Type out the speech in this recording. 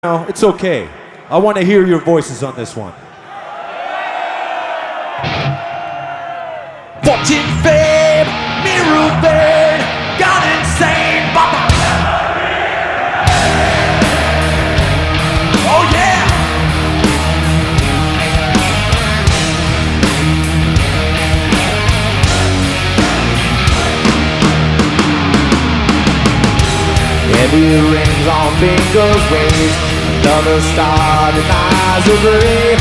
No, it's okay. I want to hear your voices on this one. Fortune, fame, mirror vein, gone insane, Papa. Oh yeah. Heavy rings on fingers raised, another star denies a grave.